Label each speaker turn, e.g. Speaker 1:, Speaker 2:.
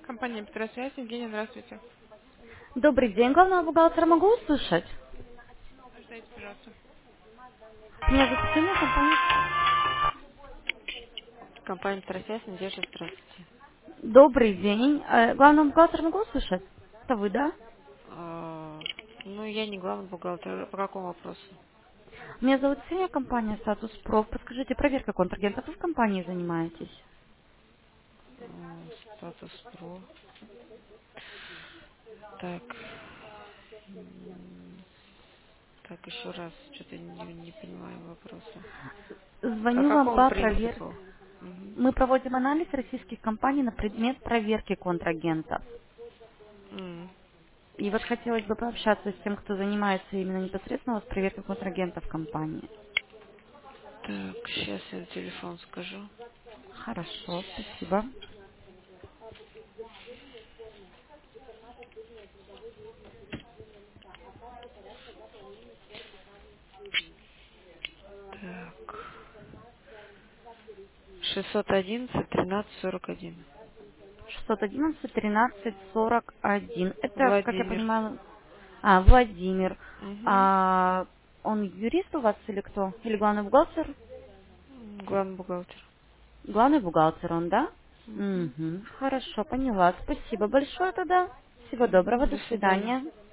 Speaker 1: Компания Петросвязь. Евгения, здравствуйте.
Speaker 2: Добрый день, главного бухгалтера могу услышать?
Speaker 1: Ждайте, пожалуйста.
Speaker 2: Меня зовут Ксения, компания...
Speaker 1: Компания Петросвязь, Надежда, здравствуйте.
Speaker 2: Добрый день. Главного бухгалтера могу услышать? Это вы, да?
Speaker 1: А, Ну, я не главный бухгалтер. По какому вопросу?
Speaker 2: Меня зовут Ксения, компания Статус Про. Подскажите, проверка контрагентов вы в компании занимаетесь?
Speaker 1: Статус ПРО. Так. Так, еще раз. Что-то не понимаю вопроса. По
Speaker 2: Звоню вам
Speaker 1: какому
Speaker 2: по проверке.
Speaker 1: принципу? Мгм.
Speaker 2: Мы проводим анализ российских компаний на предмет проверки контрагентов.
Speaker 1: М.
Speaker 2: И вот хотелось бы пообщаться с тем, кто занимается именно непосредственно вот проверкой контрагентов в компании.
Speaker 1: Так, сейчас я телефон скажу.
Speaker 2: Хорошо, спасибо.
Speaker 1: Так. 611-13-41.
Speaker 2: 611-13-41. Это, как я
Speaker 1: Владимир.
Speaker 2: понимаю, Владимир.
Speaker 1: Угу.
Speaker 2: А он юрист у вас или кто? Или главный бухгалтер?
Speaker 1: Главный бухгалтер.
Speaker 2: Главный бухгалтер он, да?
Speaker 1: Мгм.
Speaker 2: Угу. Хорошо, поняла. Спасибо большое тогда. Всего доброго,
Speaker 1: Мгм.
Speaker 2: до
Speaker 1: До свидания.
Speaker 2: свидания.